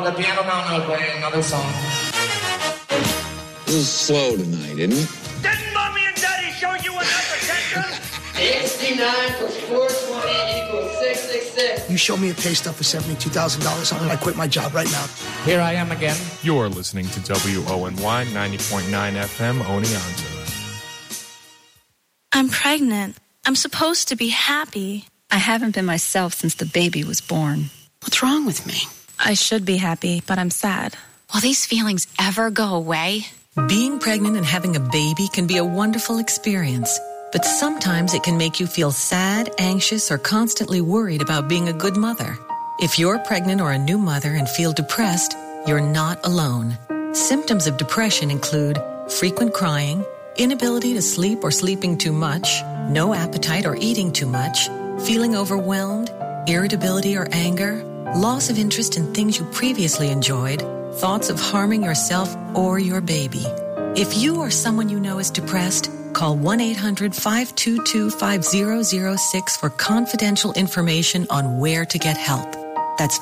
on the piano now, and I'll play another song. This is slow tonight, isn't it? Didn't Mommy and Daddy show you enough attention? 69 plus 420 equals 666. You show me a pay stub for $72,000, I'm going to quit my job right now. Here I am again. You're listening to WONY 90.9 FM Oneonta. I'm pregnant. I'm supposed to be happy. I haven't been myself since the baby was born. What's wrong with me? I should be happy, but I'm sad. Will these feelings ever go away? Being pregnant and having a baby can be a wonderful experience, but sometimes it can make you feel sad, anxious, or constantly worried about being a good mother. If you're pregnant or a new mother and feel depressed, you're not alone. Symptoms of depression include frequent crying, inability to sleep or sleeping too much, no appetite or eating too much, feeling overwhelmed, irritability or anger, loss of interest in things you previously enjoyed, thoughts of harming yourself or your baby. If you or someone you know is depressed, call 1-800-522-5006 for confidential information on where to get help. That's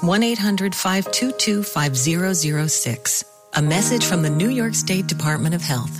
1-800-522-5006. A message from the New York State Department of Health.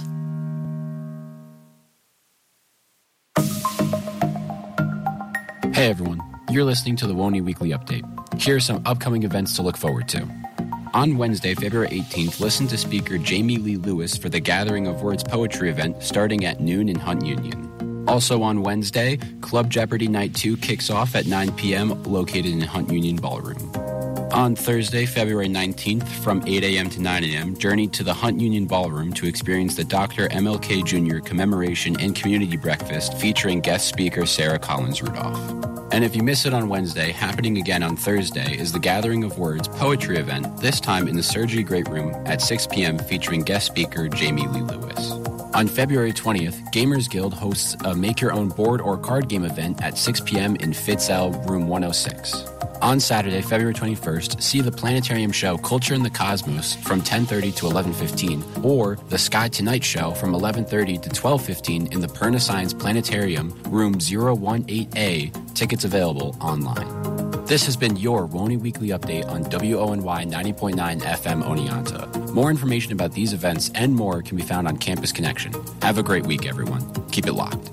Hey everyone, you're listening to the WONY Weekly Update. Here are some upcoming events to look forward to. On Wednesday, February 18th, listen to speaker Jamie Lee Lewis for the Gathering of Words poetry event starting at noon in Hunt Union. Also on Wednesday, Club Jeopardy Night 2 kicks off at 9 p.m. located in Hunt Union Ballroom. On Thursday, February 19th, from 8 a.m. to 9 a.m., journey to the Hunt Union Ballroom to experience the Dr. MLK Jr. Commemoration and Community Breakfast featuring guest speaker Sarah Collins Rudolph. And if you miss it on Wednesday, happening again on Thursday is the Gathering of Words poetry event, this time in the Surgery Great Room at 6 p.m. featuring guest speaker Jamie Lee Lewis. On February 20th, Gamers Guild hosts a make-your-own board or card game event at 6 p.m. in Fitzell Room 106. On Saturday, February 21st, see the planetarium show Culture in the Cosmos from 10:30 to 11:15, or the Sky Tonight show from 11:30 to 12:15 in the Perna Science Planetarium, Room 018A. Tickets available online. This has been your WONY Weekly Update on WONY 90.9 FM Oneonta. More information about these events and more can be found on Campus Connection. Have a great week, everyone. Keep it locked.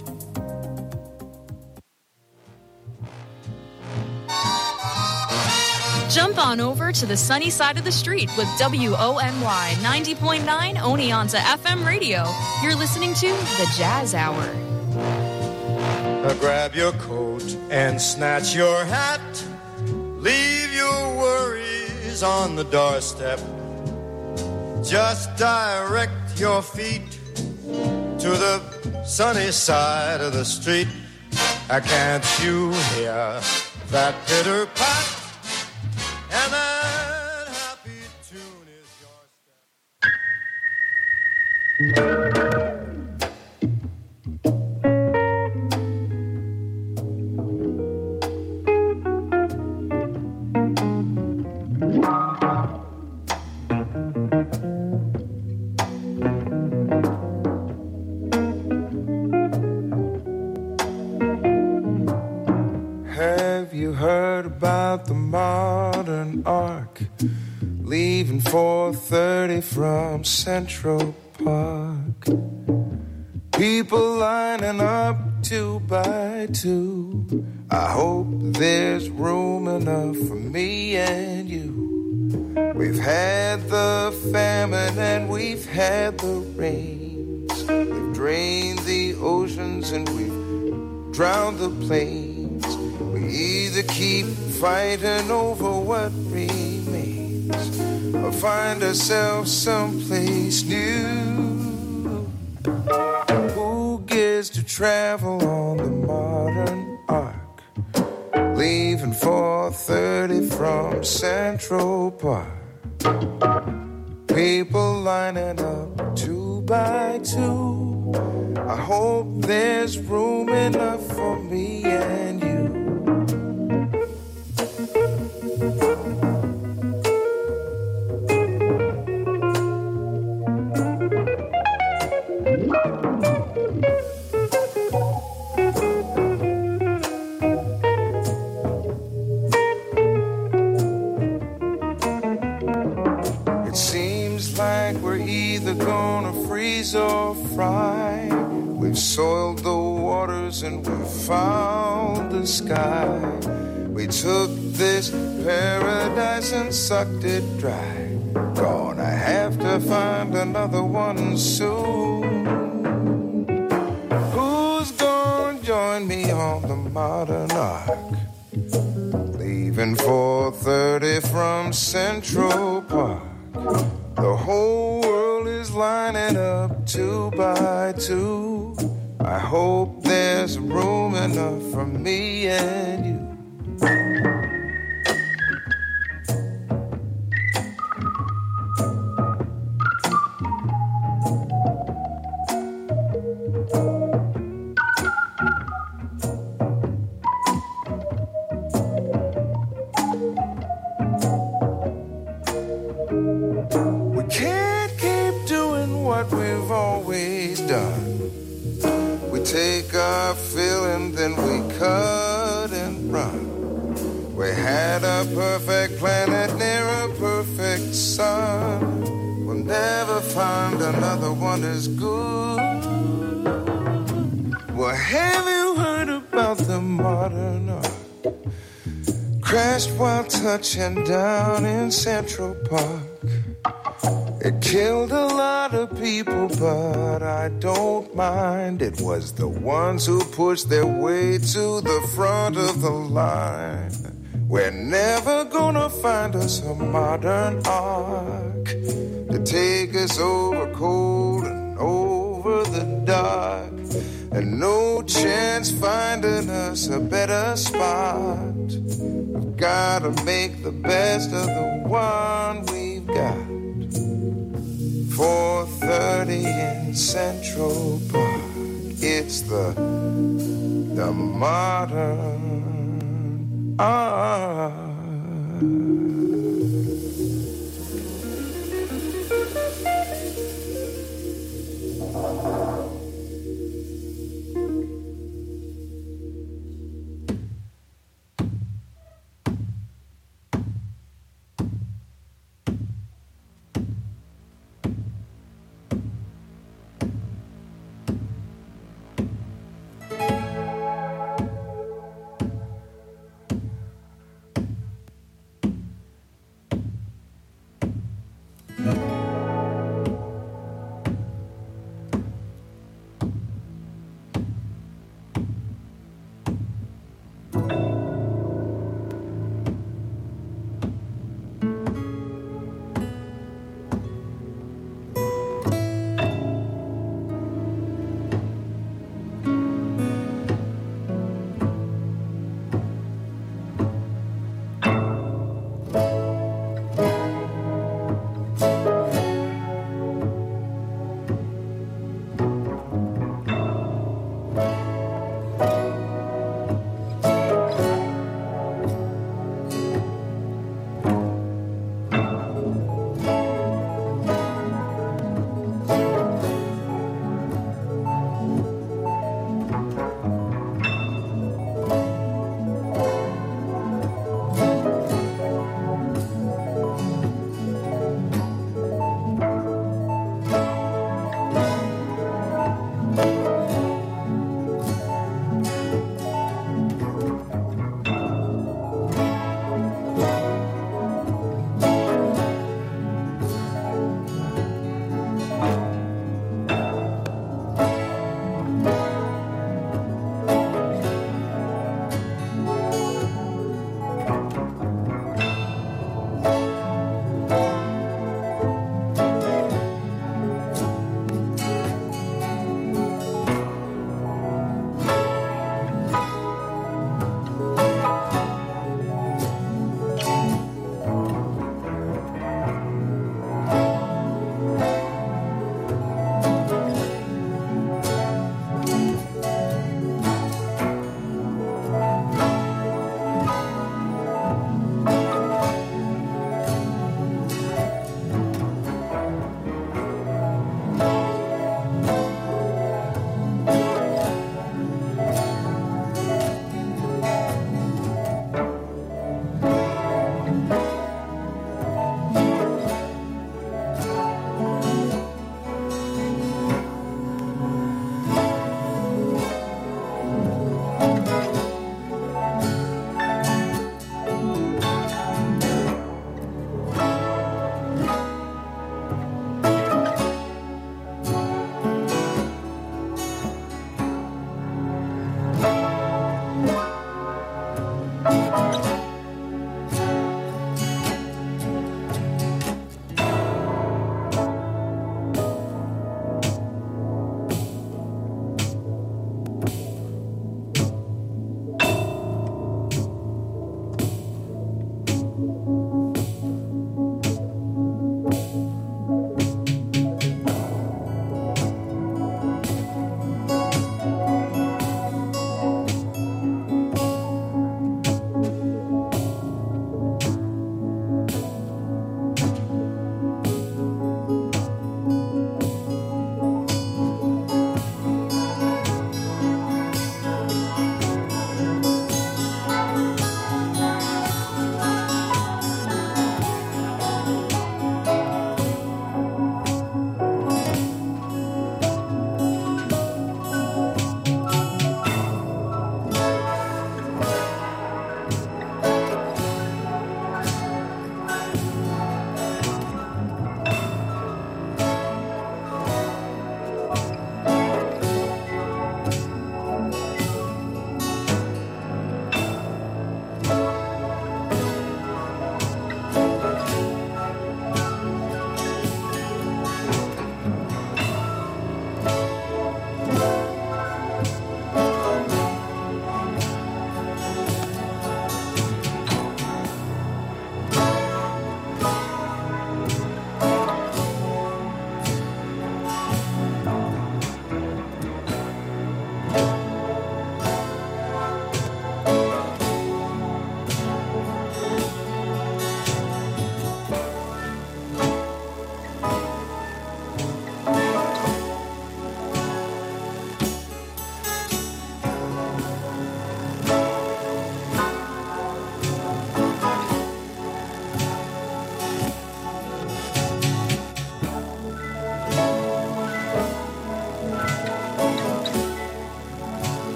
Jump on over to the sunny side of the street with WONY 90.9 Oneonta FM radio. You're listening to The Jazz Hour. Grab your coat and snatch your hat. Leave your worries on the doorstep. Just direct your feet to the sunny side of the street. Can't you hear that pitter-pat? And that happy tune is your step. Have you heard about the modern ark leaving 4:30 from Central Park? People lining up 2 by 2. I hope there's room enough for me and you. We've had the famine and we've had the rains. We've drained the oceans and we've drowned the plains. We either keep fighting over what remains or find ourselves someplace new. Who gets to travel on the modern ark, leaving 4:30 from Central Park? People lining up 2 by 2. I hope there's room enough for me and you. soiled the waters and we fouled the sky. We took this paradise and sucked it dry. Gonna have to find another one soon. Who's gonna join me on the modern ark? Leaving 4:30 from Central Park. The whole world is lining up 2 by 2. I hope there's room enough for me and you. Take our fill and then we cut and run. We had a perfect planet near a perfect sun. We'll never find another one as good. Well, have you heard about the modern art? Crashed while touching down in Central Park. It killed a lot of people, but I don't mind. It was the ones who pushed their way to the front of the line. We're never gonna find us a modern ark to take us over cold and over the dark. And no chance finding us a better spot. We've gotta make the best of the one we've got. 4:30 in Central Park. It's the modern art.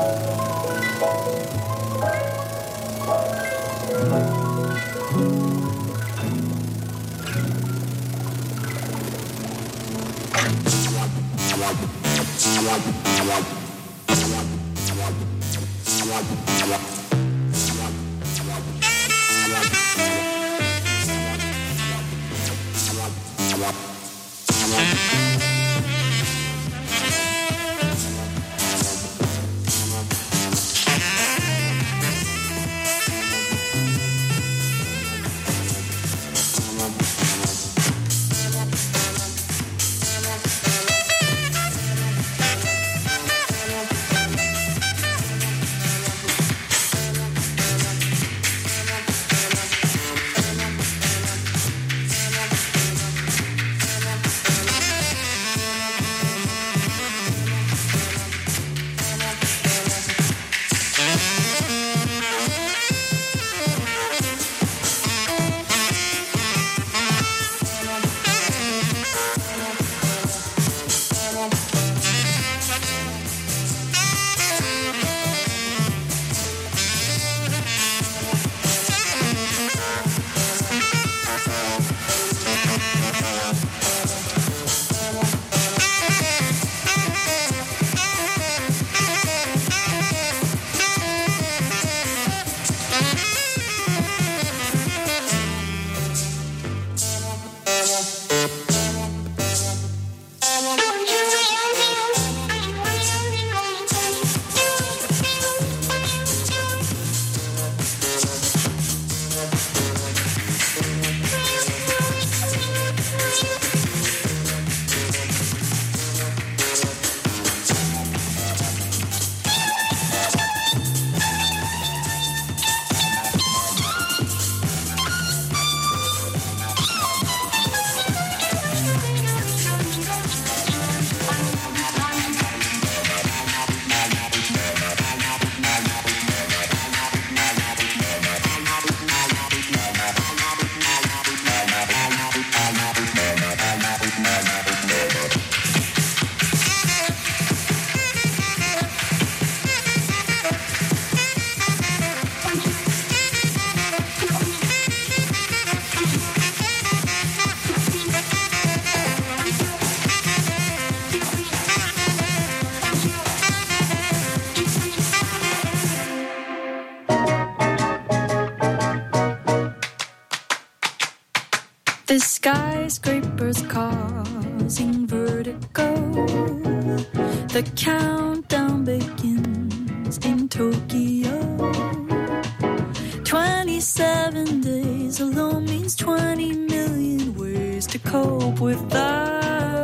The skyscrapers causing vertigo. The countdown begins in Tokyo. 27 days alone means 20 million ways to cope without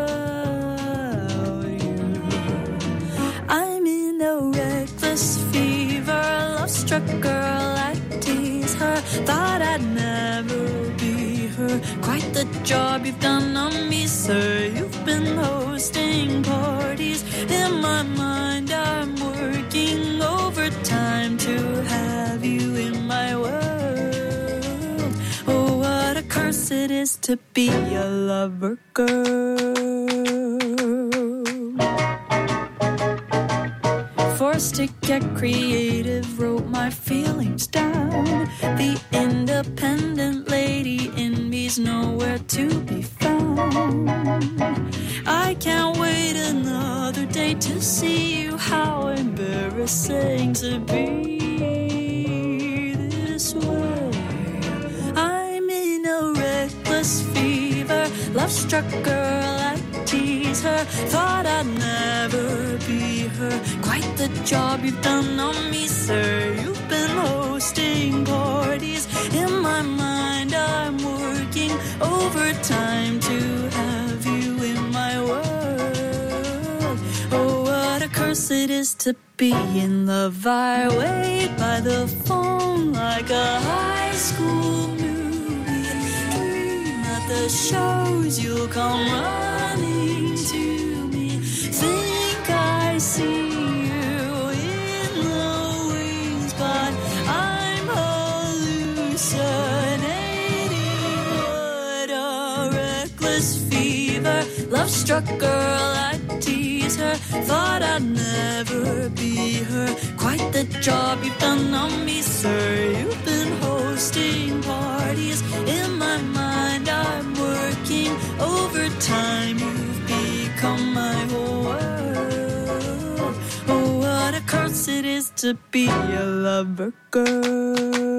you. I'm in a reckless fever, love-struck girl, I tease her. Thought I'd never be her. Quite the job you've done on me, sir. You've been hosting parties. In my mind, I'm working overtime to have you in my world. Oh, what a curse it is to be a lover girl. Forced to get creative, wrote my feelings down. The independent lady in me's nowhere to be found. I can't wait another day to see you. How embarrassing to be this way. I'm in a reckless fever, love-struck girl, I tease her. Thought I'd never be her. Quite the job you've done on me, sir. You've been hosting parties. In my mind, I'm working overtime to have you in my world. Oh, what a curse it is to be in love. I wait by the phone like a high school movie. Dream at the shows you'll come running to me. Think I see you in the wings, but I'm hallucinating. What a reckless fever, love-struck girl, I tease tease her. Thought I'd never be her. Quite the job you've done on me, sir. You've been hosting parties. In my mind I'm working overtime. You've become my whole world. Oh, what a curse it is to be a lover girl.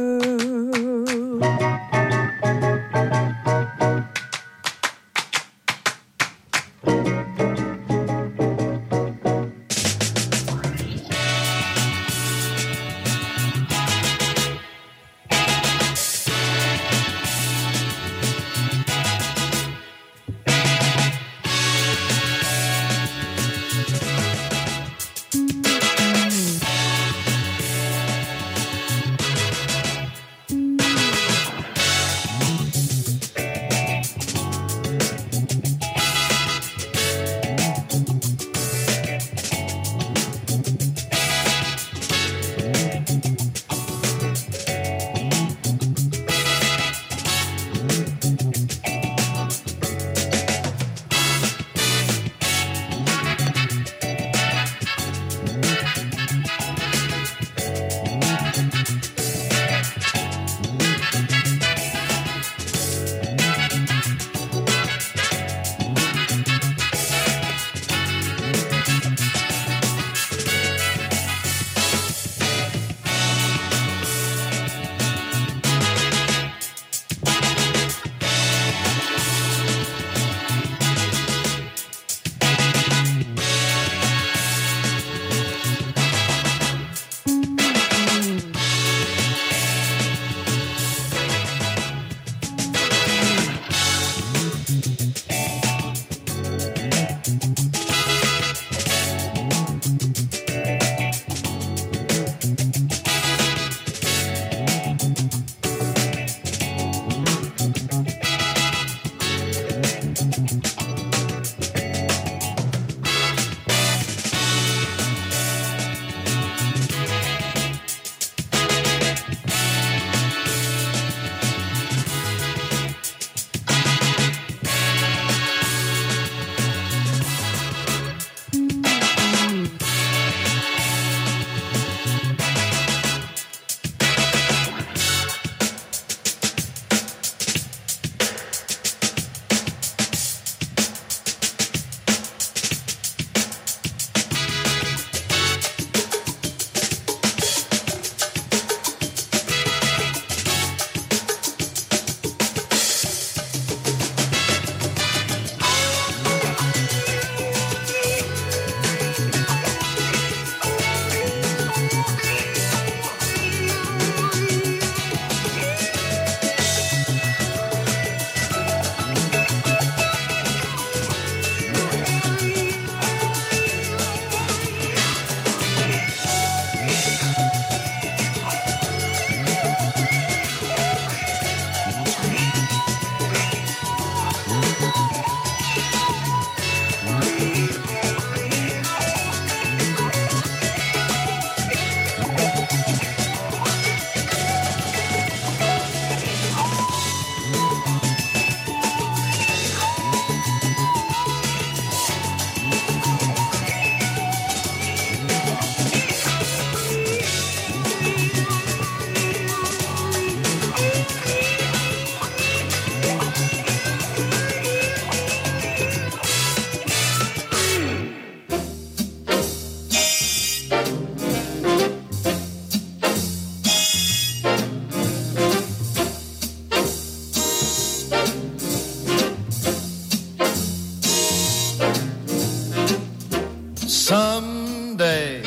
Someday,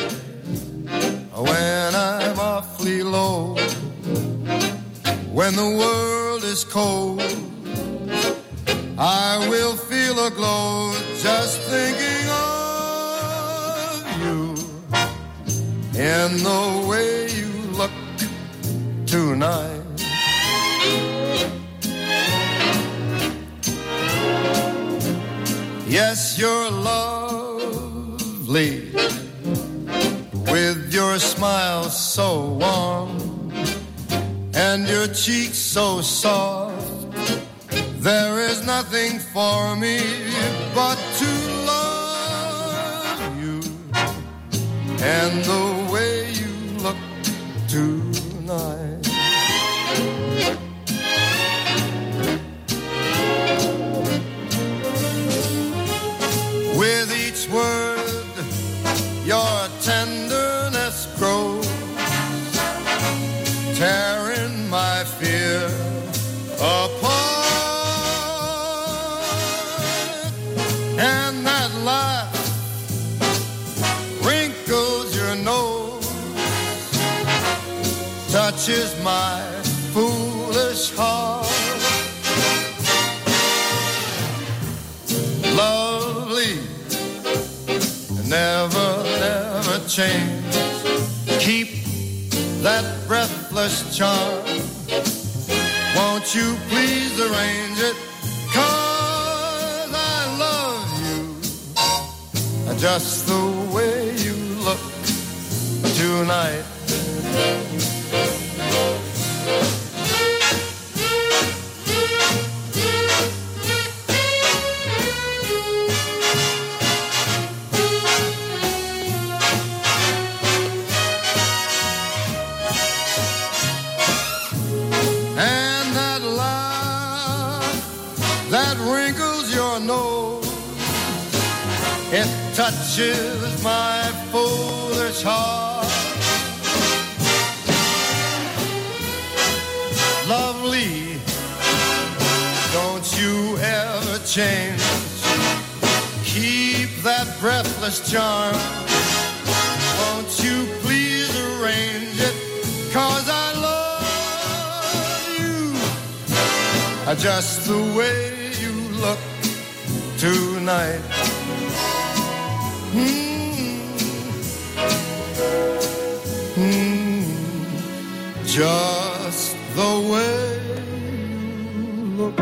when I'm awfully low, when the world is cold, I will feel a glow just thinking of you in the way you look tonight. Yes, you're lovely, with your smile so warm and your cheeks so soft. There is nothing for me but to love and the way you look tonight. With each word, your tenderness grows, tearing my fear apart. And that laugh wrinkles your nose, touches my foolish heart. Lovely, never, never change. Keep that breathless charm. Won't you please arrange it? 'Cause I love you just the way you look tonight. It touches my foolish heart. Lovely, don't you ever change. Keep that breathless charm. Won't you please arrange it? 'Cause I love you just the way you look tonight. Just the way you look.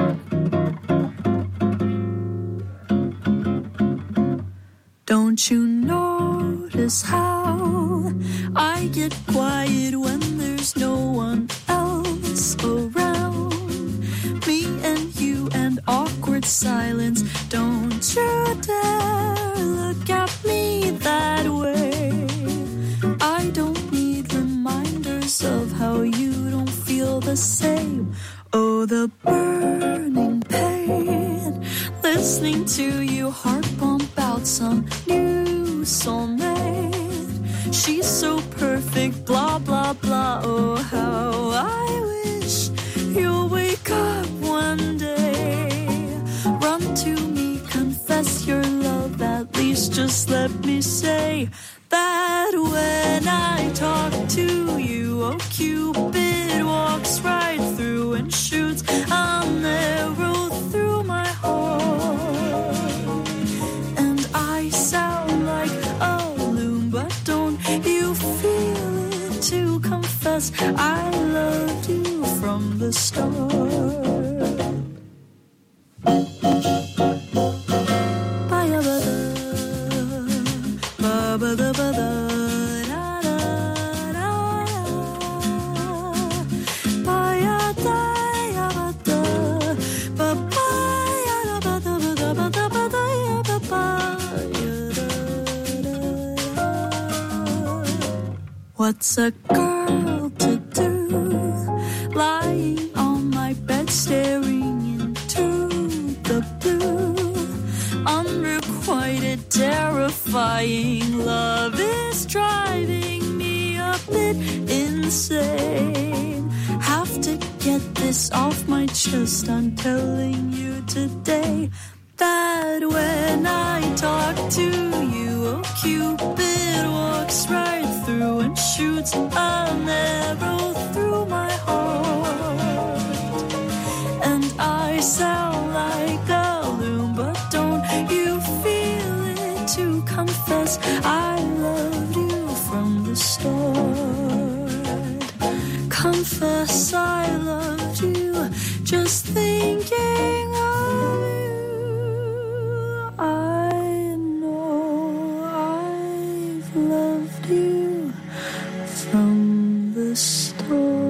Don't you notice how I get quiet when there's no one else around? Me and you and awkward silence. Don't you dare look at me that way. I don't need reminders of how you don't feel the same. Oh, the burning pain, listening to you heart pump out some new soulmate. She's so perfect, blah, blah, blah. Oh, how I wish you'll wake up one day. Run to me, confess your love, at least just let me say that when I talk to you, oh, Cupid walks right through and shoots an arrow through my heart. And I sound like a loon, but don't you feel it to confess I loved you from the start. What's a girl to do, lying on my bed staring into the blue? Unrequited, terrifying love is driving me a bit insane. Have to get this off my chest, I'm telling you today that when I talk to you, oh, Cupid walks right through and shoots an arrow through my heart. And I sound like a loon, but don't you feel it to confess I loved you from the start. Confess I loved you, just thinking of you. I know I've loved you from the start.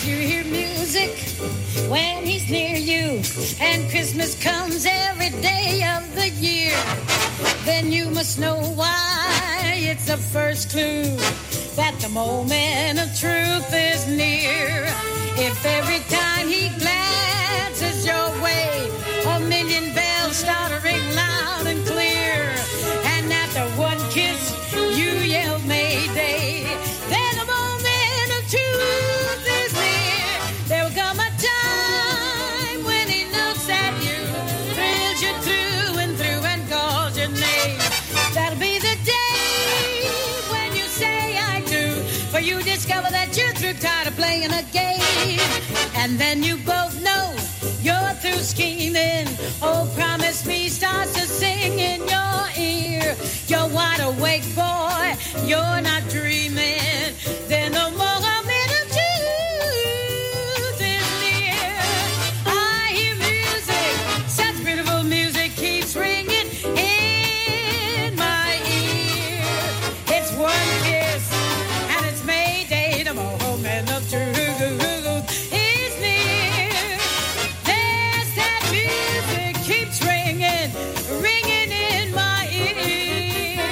you hear music when he's near you, and Christmas comes every day of the year, then you must know why. It's the first clue that the moment of truth is near. If every time he glances your way, a million bells start to ring loud and clear, and after one kiss you yell Mayday, then the moment of truth is near. There will come a time when he looks at you, thrills you through and calls your name. That'll be the day when you say I do, for you discover that you're through, tired of playing a game, and then you both know you're through scheming. Oh, promise me starts to sing in your ear. You're wide awake, boy, you're not dreaming. Then the moment of truth is near. I hear music, such beautiful music keeps ringing in my ear. It's one kiss, and it's Mayday, the moment of truth is near. There's that music keeps ringing in my ear.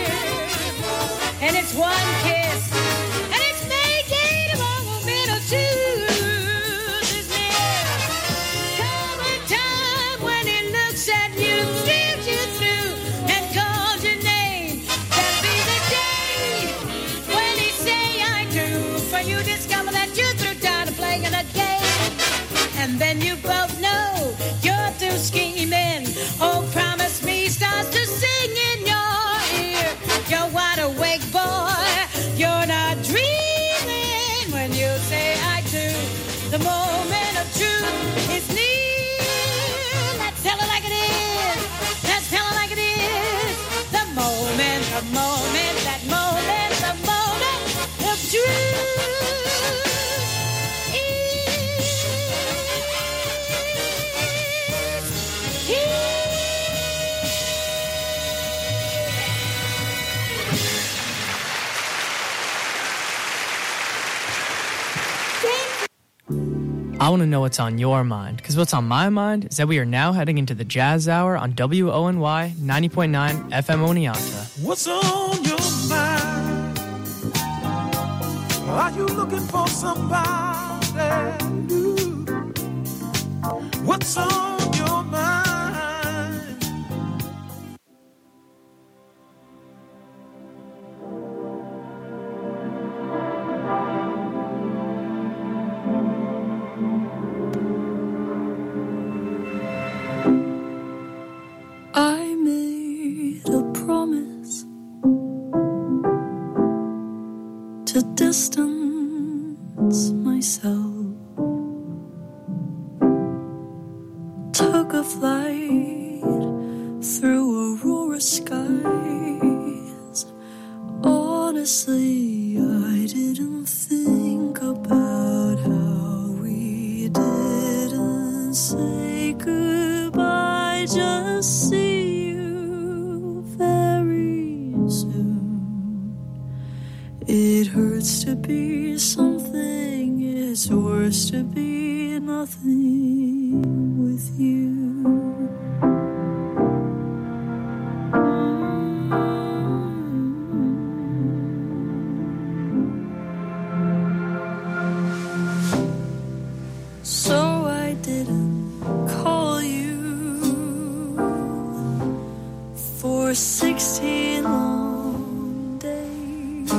And it's one kiss, and it's Mayday, the moment of truth is near. Come a time when he looks at you, steers you through, and calls your name. That'll be the day when he say I do, for you discover that you're through, tired of playing a game, and then you both know you're through scheming. Oh, promise me starts to sing in your ear. You're wide awake, boy, you're not dreaming when you say I do. The moment of truth is near. Let's tell it like it is. Let's tell it like it is. The moment, the moment, that moment, the moment of truth. I want to know what's on your mind, because what's on my mind is that we are now heading into the Jazz Hour on WONY 90.9 FM Oneonta. What's on your mind? Are you looking for somebody new? What's on your mind? I made a promise to distance myself. Took a flight through aurora skies. Honestly, I didn't think about how we didn't say goodbye. Just see you very soon. It hurts to be something, it's worse to be nothing with you. So I didn't call you for 16 long days,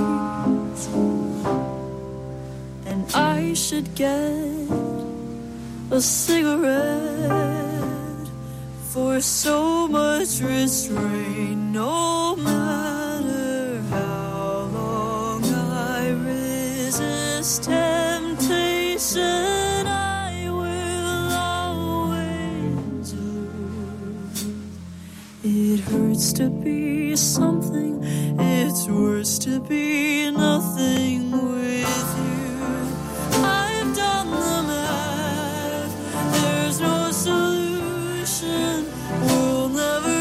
and I should get a cigarette for so much restraint. No matter how long I resist temptation, I will always lose. It hurts to be something, it's worse to be nothing with you. I've done the math, there's no solution, we'll never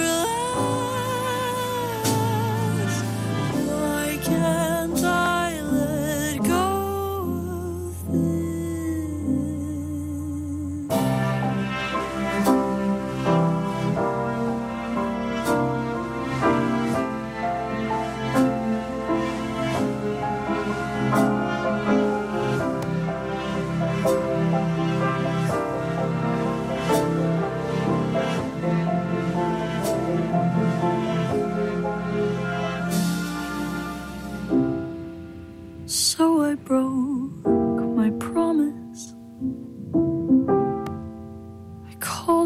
last. Why can't I let go of this?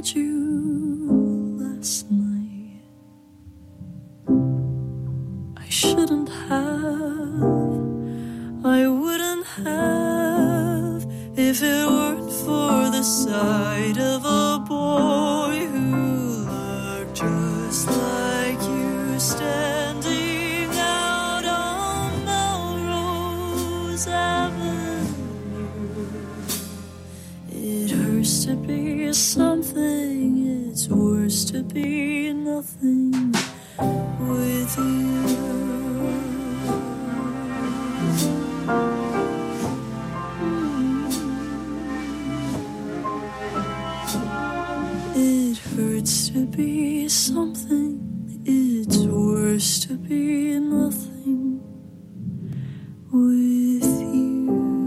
told you last night. I shouldn't have, I wouldn't have, if it weren't for the sight of a boy who looked just like you standing out on Melrose Avenue. It hurts to be something, it's worse to be nothing with you. It hurts to be something, it's worse to be nothing with you.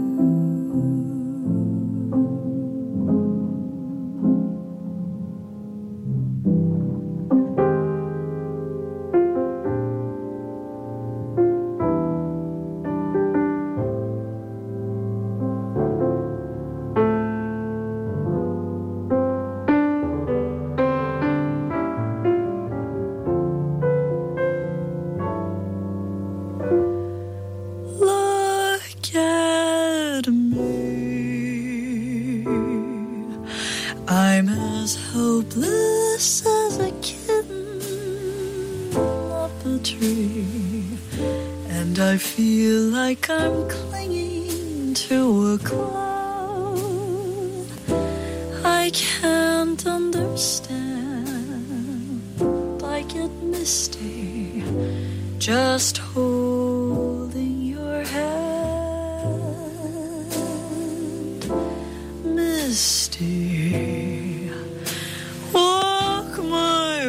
I'm as hopeless as a kitten up a tree, and I feel like I'm clinging to a cloud. I can't understand, I get misty just holding your hand. Misty, walk my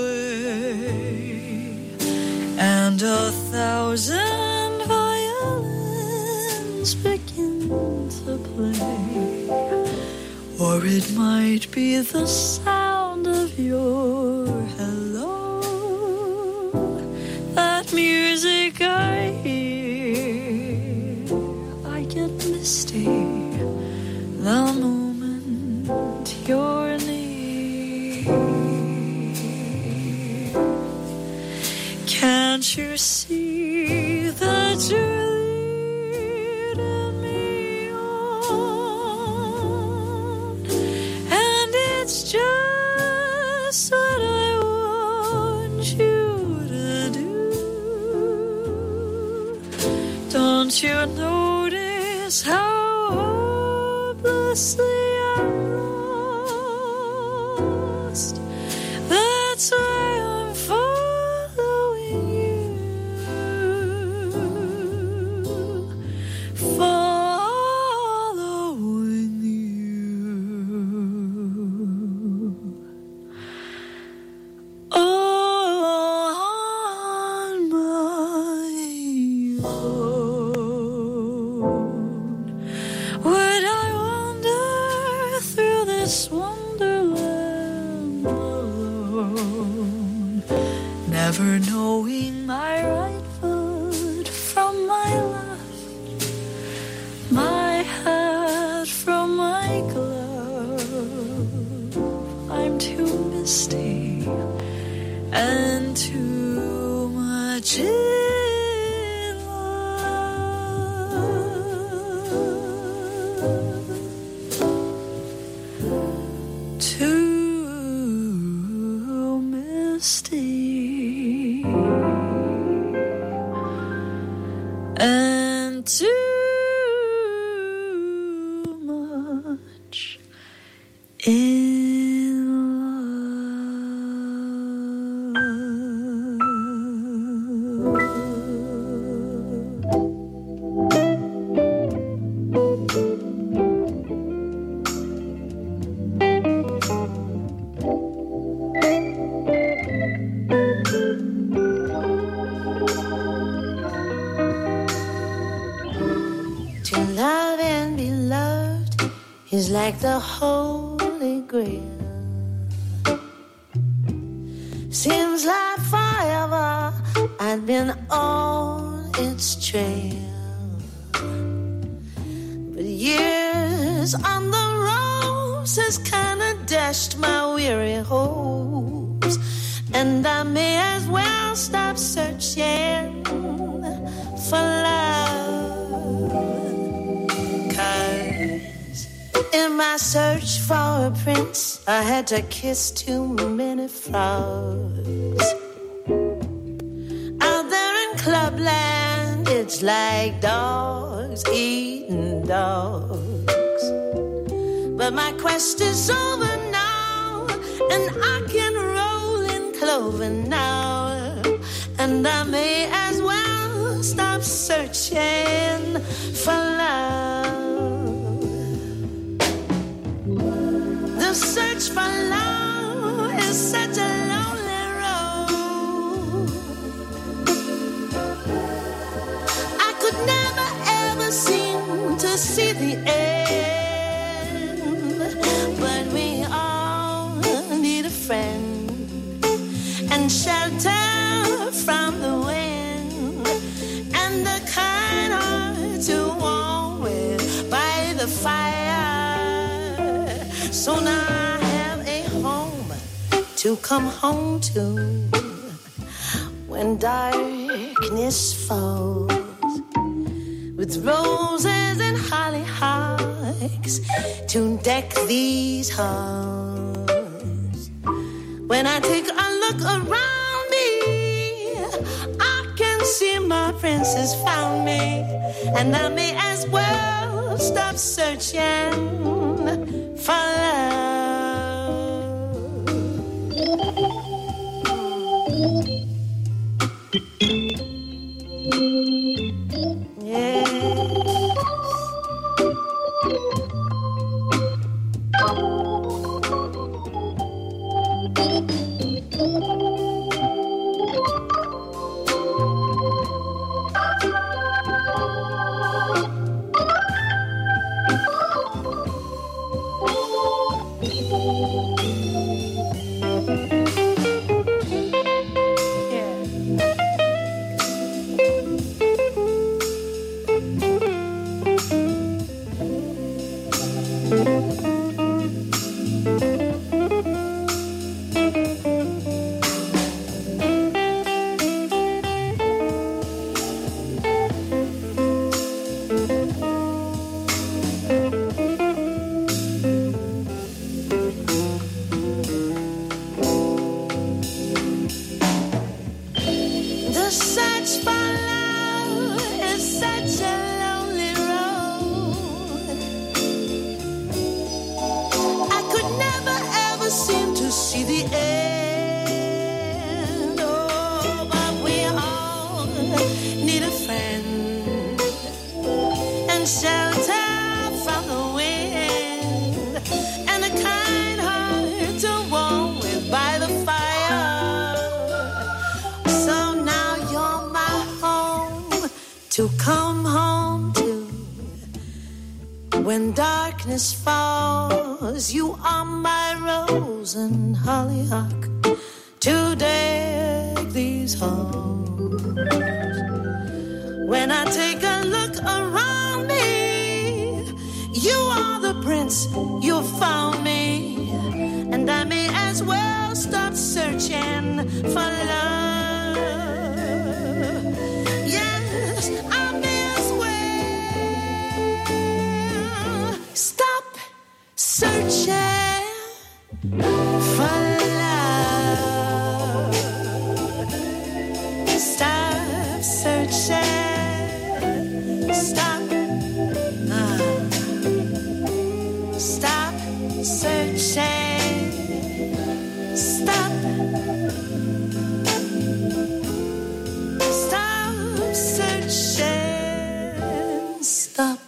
way, and 1,000 violins begin to play, or it might be the sound of your hello, that music I hear. I get misty the moment you're near. Can't you see that you're leading me on? And it's just what I want you to do. Don't you notice how hopelessly I'm lost? That's why I'm following you, following you. All on my own. Would I wander through this wonderland alone, never knowing my right foot from my left, my hat from my glove? I'm too misty and too much in love, too misty and too much in To love and be loved is like the Holy Grail. Seems like forever I've been on its trail, but years on the rose has kinda dashed my weary hopes, and I may as well stop searching for love. 'Cause in my search for a prince, I had to kiss too many frogs. Out there in Clubland, it's like dogs eating dogs. But my quest is over now, and I can roll in clover now, and I may as well stop searching for love. The search for love is such a lonely road. I could never ever seem to see the end, but we all need a friend and shelter from the wind, and the kind heart to warm with by the fire. So now I have a home to come home to when darkness falls, with roses and hollyhocks to deck these halls. When I take a look around me, I can see my princess found me, and I may as well stop searching for love. To come home to when darkness falls, you are my rose and hollyhock to deck these halls. When I take a look around me, you are the prince, you found me, and I may as well stop searching for love. Yes, I may as well stop searching for love. Stop searching. Stop. Stop searching. Stop. Stop searching. Stop.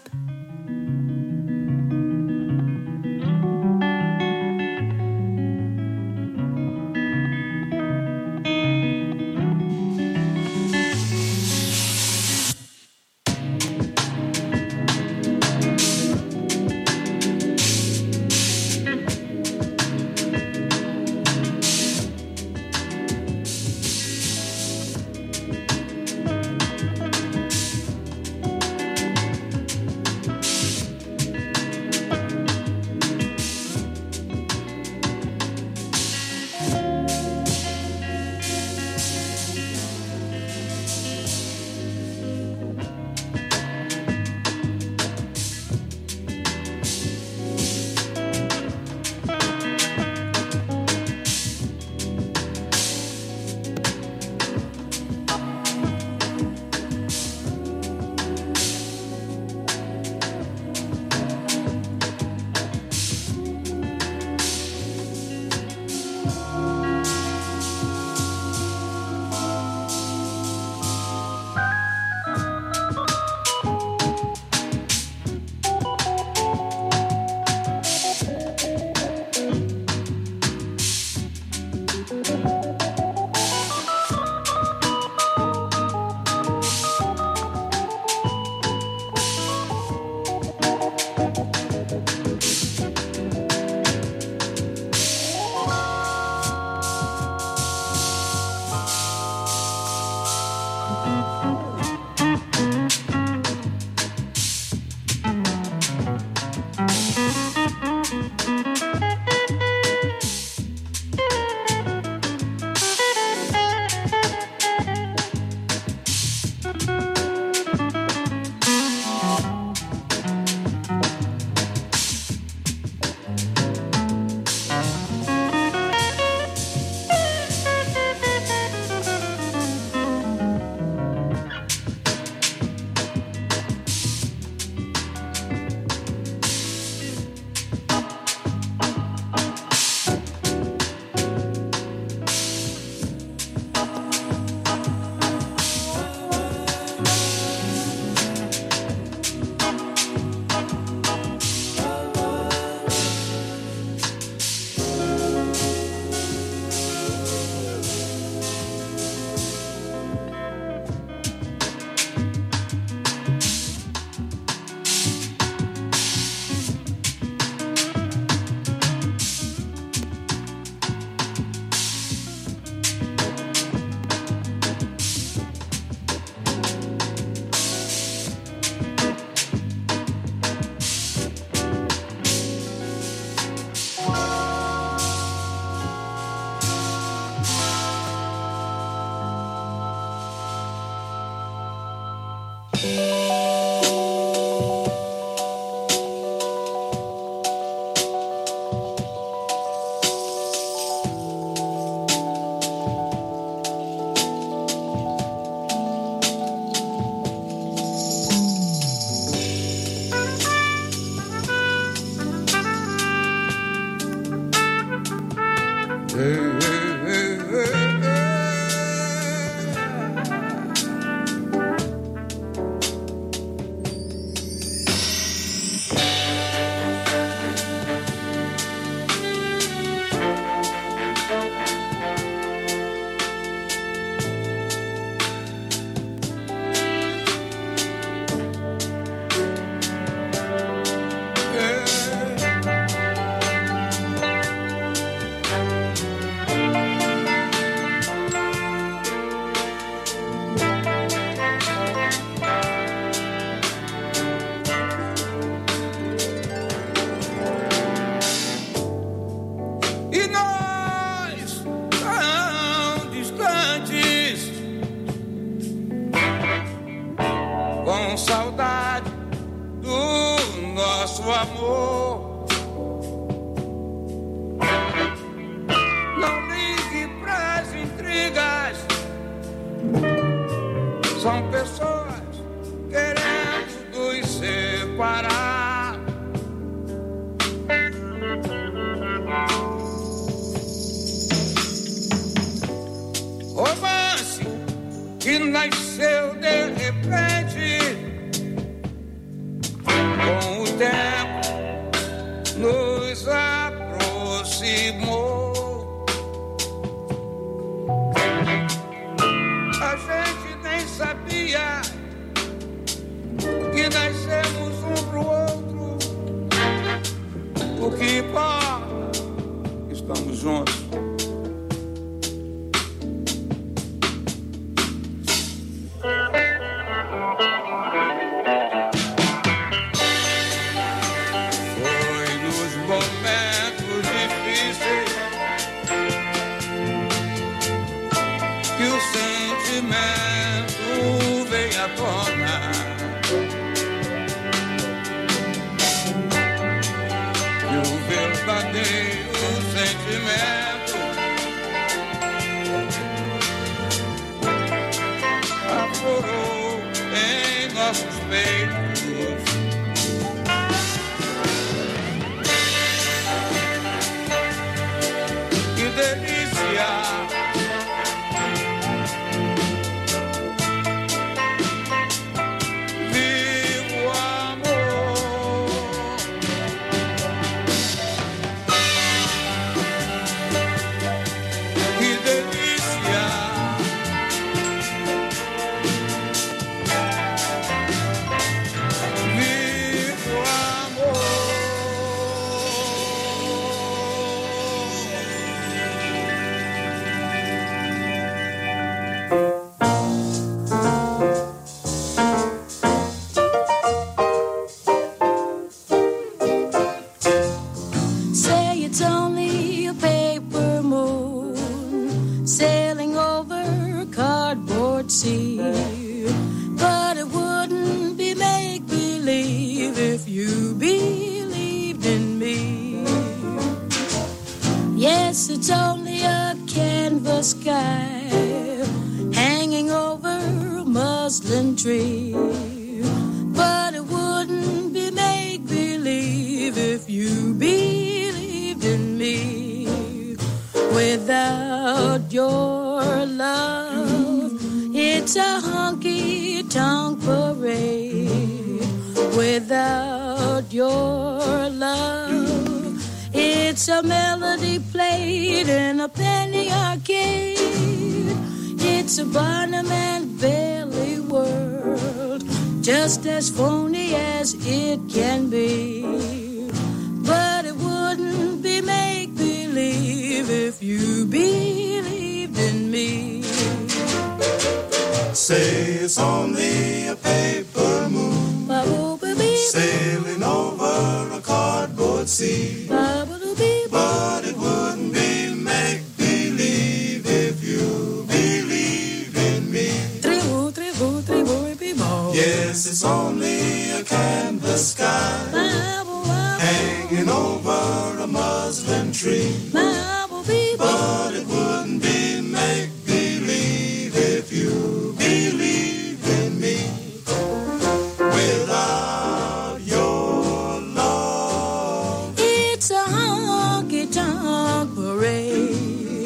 It's a honky-tonk parade.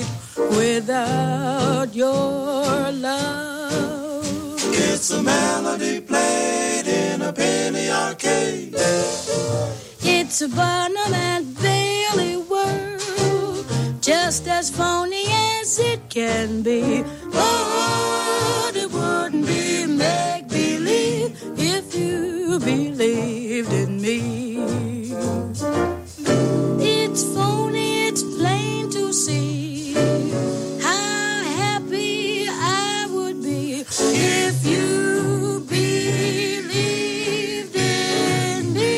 about your love. It's a melody played in a penny arcade. It's a Barnum and Bailey world, just as phony as it can be. But it wouldn't be make-believe if you believed in me. It's phony, it's plain to see how happy I would be if you believed in me.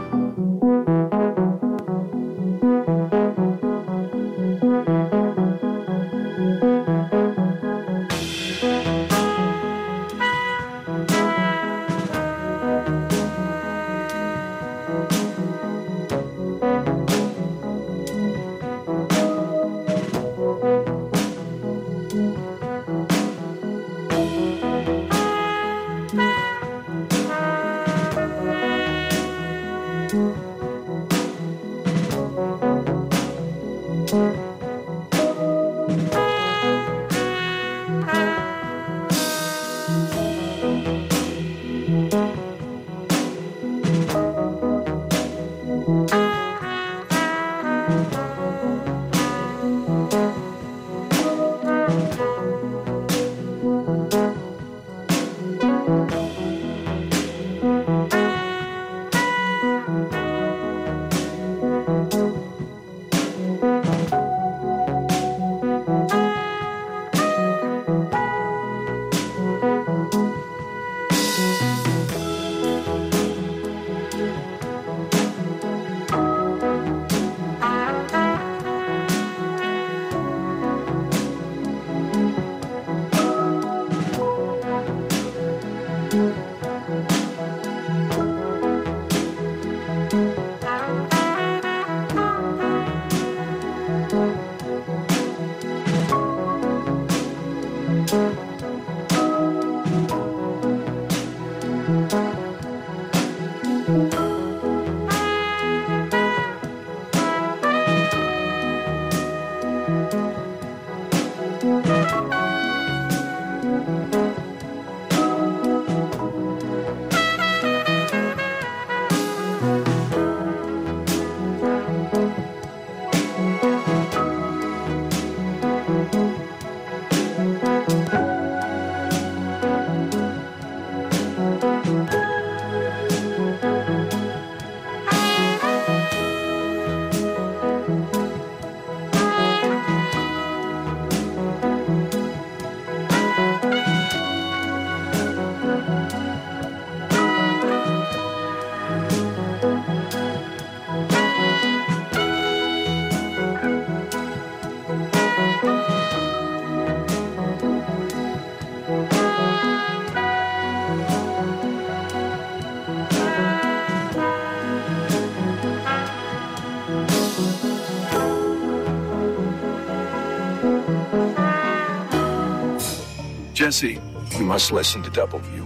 Jesse, you must listen to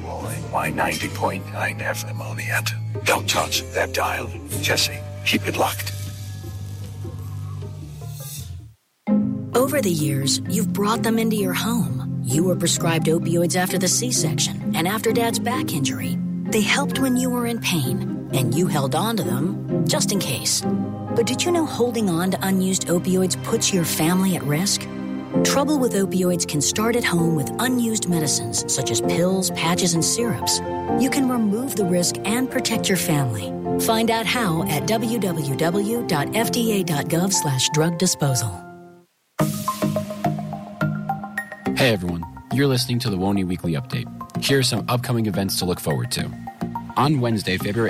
WONY 90.9 FM on the end. Don't touch that dial. Jesse, keep it locked. Over the years, you've brought them into your home. You were prescribed opioids after the C-section and after Dad's back injury. They helped when you were in pain, and you held on to them just in case. But did you know holding on to unused opioids puts your family at risk? Trouble with opioids can start at home with unused medicines such as pills, patches, and syrups. You can remove the risk and protect your family. Find out how at www.fda.gov/drug disposal. Hey everyone, you're listening to the WONY Weekly Update. Here are some upcoming events to look forward to. On Wednesday, February